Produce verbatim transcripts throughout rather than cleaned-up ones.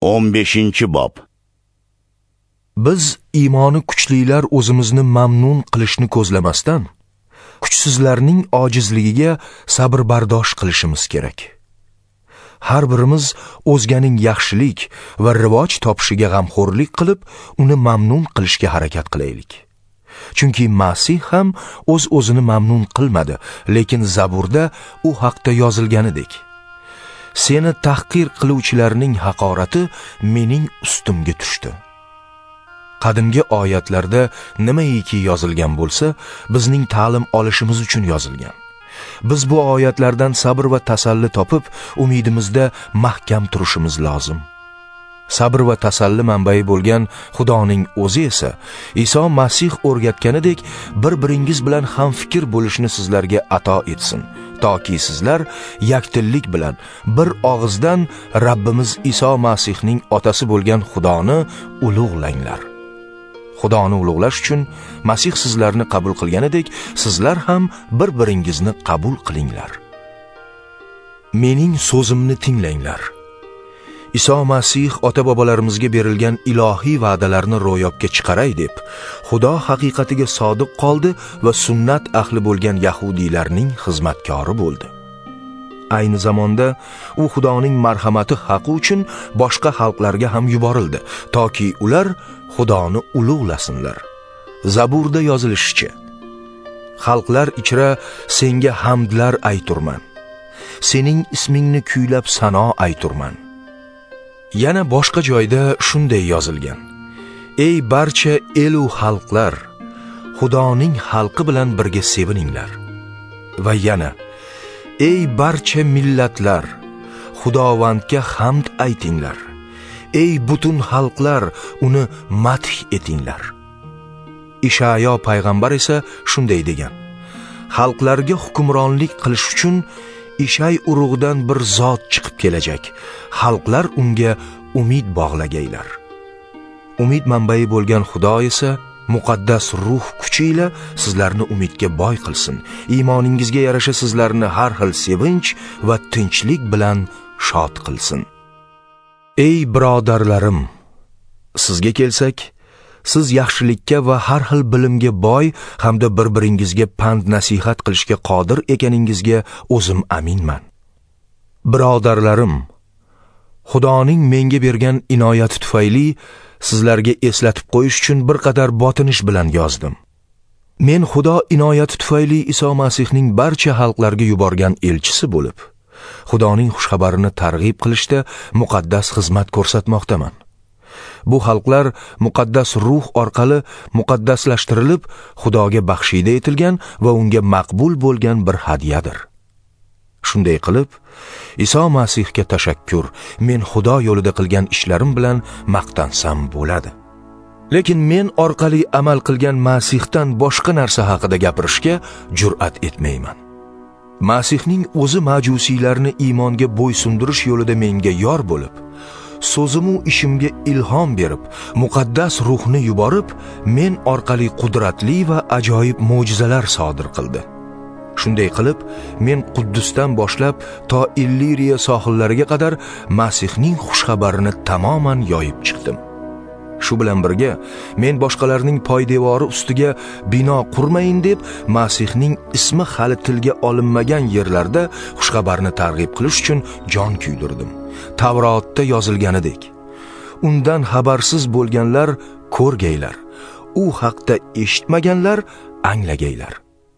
o'n beshinchi bob. Biz iymoni kuchlilar o'zimizni mamnun qilishni ko'zlamasdan, kuchsizlarning ojizligiga sabr bardosh qilishimiz kerak. Har birimiz o'zganing yaxshilik va rivoj topishiga g'amxo'rlik qilib, uni mamnun qilishga harakat qilaylik. Chunki Masih ham o'z-o'zini mamnun qilmadi, lekin Zaburda u haqda yozilganidek: Seni tahqir qiluvchilarning haqorati mening ustimga tushdi. Qadimgi oyatlarda nimaiki yozilgan bo'lsa, bizning ta'lim olishimiz uchun yozilgan. Biz bu oyatlardan sabr va tasalli topib, umidimizda mahkam turishimiz lozim. Sabr va tasalli manbai bo'lgan Xudoning o'zi esa Iso Masih o'rgatganidek bir-biringiz bilan hamfikr bo'lishni sizlarga ato etsin, toki sizlar yakdillik bilan bir og'izdan Rabbimiz Iso Masihning otasi bo'lgan Xudoni ulug'langlar. Xudoni ulug'lash uchun Masih sizlarni qabul qilganidek, sizlar ham bir-biringizni qabul qilinglar. Mening so'zimni tinglanglar. Iso Masih ota-bobolarimizga berilgan ilohiy va'dalarni ro'yobga chiqaray deb, Xudo haqiqatiga sodiq qoldi va sunnat ahli bo'lgan yahudiylarning xizmatkori bo'ldi. Ayni zamonda u Xudoning marhamati haqi uchun boshqa xalqlarga ham yuborildi, toki ular Xudoni ulug'lasinlar. Zaburda yozilishicha: Xalqlar ichra senga hamdlar ayturman. Sening ismingni kuylab sano ayturman. Yana boshqa joyda shunday yozilgan: Ey barcha elu xalqlar, Xudoning xalqi bilan birga sevininglar. Va yana: Ey barcha millatlar, Xudovandga hamd aytinglar. Ey butun xalqlar, uni madh etinglar. Ishayo payg'ambar esa shunday degan: Xalqlarga hukmronlik qilish uchun Ishay urug'idan bir zot chiqib kelajak. Xalqlar unga umid bog'lagaylar. Umid manbai bo'lgan Xudo esa muqaddas ruh kuchi ila sizlarni umidga boy qilsin. Iymoningizga yarasha sizlarni har xil sevinch va tinchlik bilan shod qilsin. Ey birodarlarim, sizga kelsak, siz yaxshilikka va har xil bilimga boy hamda bir-biringizga pand nasihat qilishga qodir ekaningizga o'zim aminman. Birodarlarim, Xudoning menga bergan inoyati tufayli sizlarga eslatib qo'yish uchun bir qadar botinish bilan yozdim. Men Xudo inoyati tufayli Iso Masihning barcha xalqlarga yuborgan elchisi bo'lib, Xudoning xushxabarini targ'ib qilishda muqaddas xizmat ko'rsatmoqdaman. Bu xalqlar muqaddas ruh orqali muqaddaslashtirilib, Xudoga baxshida etilgan va unga maqbul bo'lgan bir hadyadir. Shunday qilib, Iso Masihga tashakkur, men Xudo yo'lida qilgan ishlarim bilan maqtansam bo'ladi. Lekin men orqali amal qilgan Masihdan boshqa narsa haqida gapirishga jur'at etmayman. Masihning o'zi majusiylarni iymonga bo'ysundirish yo'lida menga yor bo'lib, so'zimu ishimga ilhom berib, muqaddas ruhni yuborib, men orqali qudratli va ajoyib mo'jizalar sodir qildi. Shunday qilib, men Quddusdan boshlab to Illiriya sohillariga qadar Masihning xushxabarini tamoman yoyib chiqdim. Shu bilan birga, men boshqalarning poydevori ustiga bino qurmayin deb, Masihning ismi hali tilga olinmagan yerlarda xushxabarni targ'ib qilish uchun jon kuydirdim. Tavrotda yozilganidek: Undan xabarsiz bo'lganlar ko'rgaylar, u haqda eshitmaganlar anglagaylar.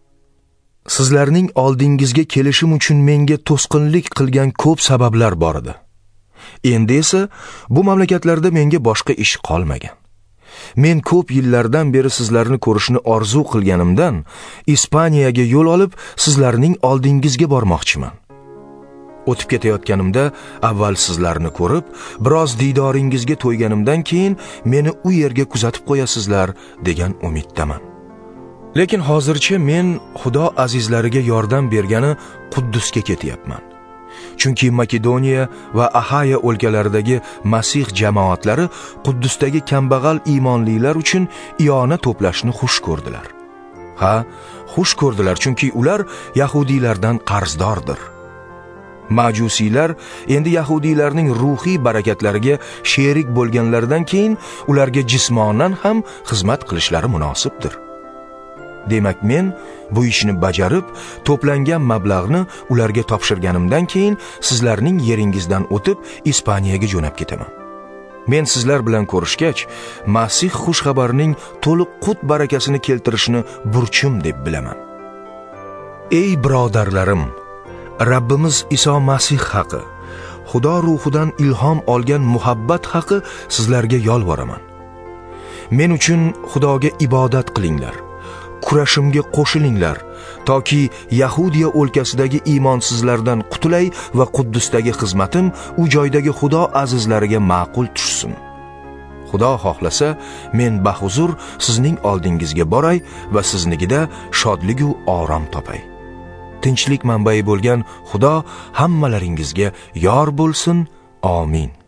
Sizlarning oldingizga kelishim uchun menga to'sqinlik qilgan ko'p sabablar bor edi. Endi esa bu mamlakatlarda menga boshqa ish qolmagan. Men ko'p yillardan beri sizlarni ko'rishni orzu qilganimdan Ispaniyaga yo'l olib, sizlarning oldingizga bormoqchiman. O'tib ketayotganimda avval sizlarni ko'rib, biroz diydoringizga to'yganimdan keyin meni u yerga kuzatib qo'yasizlar degan umiddaman. Lekin hozircha men Xudo azizlariga yordam bergani Quddusga ketyapman. Chunki Makedoniya va Ahaya o'lkalaridagi Masih jamoatlari Quddusdagi kambag'al iymonlilar uchun iyona to'plashni xush ko'rdilar. Ha, xush ko'rdilar, chunki ular yahudiylardan qarzdordir. Majusiylar endi yahudiylarning ruhiy barakatlariga sherik bo'lganlaridan keyin ularga jismonan ham xizmat qilishlari munosibdir. Demak, men bu ishni bajarib, to'plangan mablag'ni ularga topshirganimdan keyin sizlarning yeringizdan o'tib Ispaniyaga jo'nab ketaman. Men sizlar bilan ko'rishgach, Masih xushxabarining to'liq qut barakasini keltirishni burchim deb bilaman. Ey birodarlarim, Rabbimiz Iso Masih haqi, Xudo ruhidan ilhom olgan muhabbat haqi sizlarga yolvoraman. Men uchun Xudoga ibodat qilinglar. Kurashimga qo'shilinglar, toki Yahudiya o'lkasidagi iymonsizlardan qutulay va Quddusdagi xizmatim u joydagi Xudo azizlariga ma'qul tushsin. Xudo xohlasa, men bahuzur sizning oldingizga boray va siznikida shodlik va orom topay. Tinchlik manbai bo'lgan Xudo hammalaringizga yor bo'lsin. Amin.